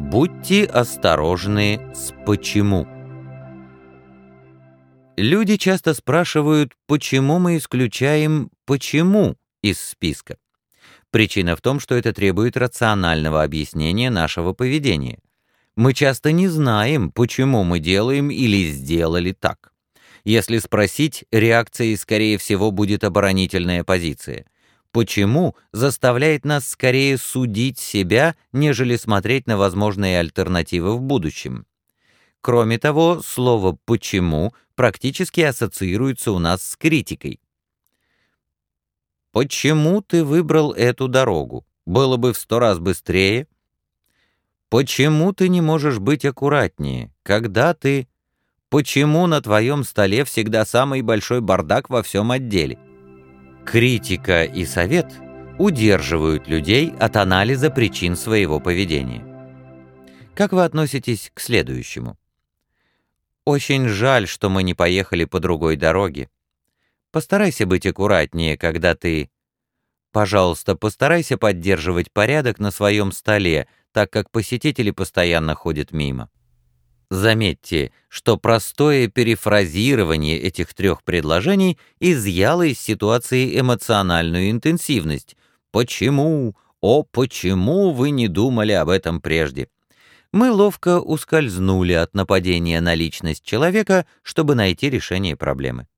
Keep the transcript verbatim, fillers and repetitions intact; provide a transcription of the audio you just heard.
Будьте осторожны с «почему». Люди часто спрашивают, почему мы исключаем «почему» из списка. Причина в том, что это требует рационального объяснения нашего поведения. Мы часто не знаем, почему мы делаем или сделали так. Если спросить, реакцией, скорее всего, будет оборонительная позиция. «Почему» заставляет нас скорее судить себя, нежели смотреть на возможные альтернативы в будущем. Кроме того, слово «почему» практически ассоциируется у нас с критикой. «Почему ты выбрал эту дорогу? Было бы в сто раз быстрее». «Почему ты не можешь быть аккуратнее? Когда ты...» «Почему на твоем столе всегда самый большой бардак во всем отделе?» Критика и совет удерживают людей от анализа причин своего поведения. Как вы относитесь к следующему? «Очень жаль, что мы не поехали по другой дороге. Постарайся быть аккуратнее, когда ты...» «Пожалуйста, постарайся поддерживать порядок на своем столе, так как посетители постоянно ходят мимо». Заметьте, что простое перефразирование этих трех предложений изъяло из ситуации эмоциональную интенсивность. «Почему? О, почему вы не думали об этом прежде?» Мы ловко ускользнули от нападения на личность человека, чтобы найти решение проблемы.